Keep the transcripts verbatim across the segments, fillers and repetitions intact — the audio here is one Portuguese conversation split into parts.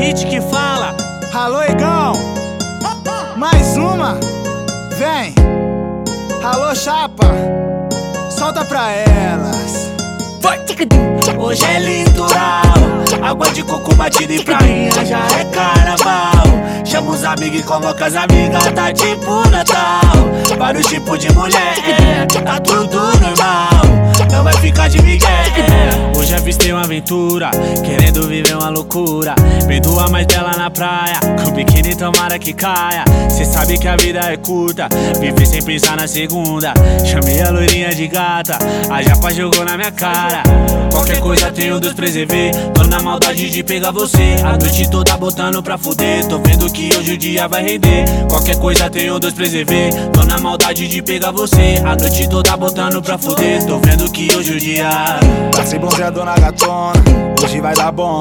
Beat que fala. Alô, Igão, mais uma, vem. Alô, chapa, solta pra elas. Vai. Hoje é litoral, água de coco batida em prainha, já é carnaval. Chama os amigos e convoca as amigas, tá tipo Natal. Vários tipos de mulher, é, tá tudo normal. Não vai ficar de migué, é. Hoje avistei uma aventura, querendo viver uma loucura. Vendo a mais dela na praia, com biquíni tomara que caia. Cê sabe que a vida é curta, viver sem pensar na segunda. Chamei a loirinha de gata, a japa jogou na minha cara. Qualquer coisa tenho Deus preserver, tô na maldade de pegar você. A noite toda botando pra fuder, tô vendo que hoje o dia vai render. Qualquer coisa tenho Deus preserver, tô na maldade de pegar você. A noite toda botando pra fuder, tô vendo que hoje o dia Tá sem bronzeador na gatona, hoje vai dar bom.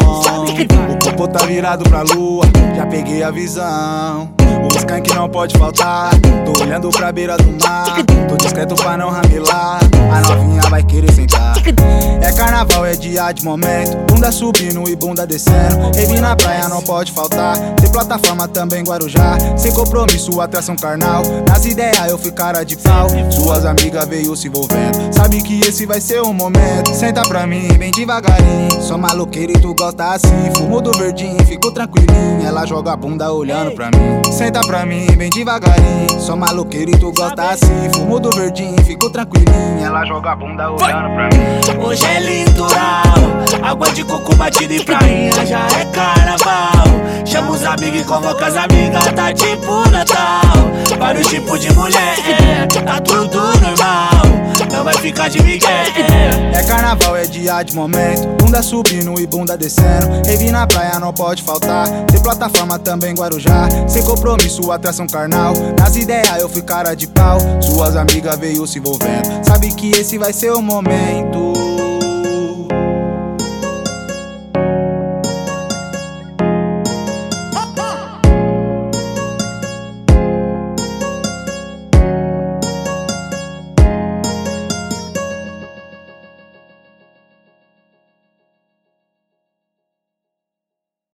O corpo tá virado pra lua, já peguei a visão. O skunk não pode faltar, tô olhando pra beira do mar. Tô discreto pra não ramelar, a novinha vai querer sentar. É carnaval, é dia de momento, bunda subindo e bunda descendo. Rave na praia não pode faltar, tem plataforma também Guarujá. Sem compromisso, atração carnal, nas ideias eu fui cara de pau. Suas amigas veio se envolvendo, sabe que esse vai ser o momento. Senta pra mim, bem devagarinho, sou maloqueiro e tu gosta assim. Fumo do verdinho, fico tranquilinho, ela joga a bunda olhando pra mim. Senta pra mim, bem devagarinho, sou maloqueiro e tu gosta assim. Fumo do verdinho, fico tranquilinho, ela joga a bunda olhando pra mim. Hoje é litoral, água de coco batida em prainha, já é carnaval. Chama os amigos e convoca as amigas, tá tipo Natal. Vários tipos de mulher, é, tá tudo normal. Não vai ficar de migué, é. É carnaval, é dia de momento, bunda subindo e bunda descendo. Rave na praia não pode faltar, tem plataforma também Guarujá. Sem compromisso, atração carnal, nas ideias eu fui cara de pau. Suas amigas veio se envolvendo, sabe que esse vai ser o momento.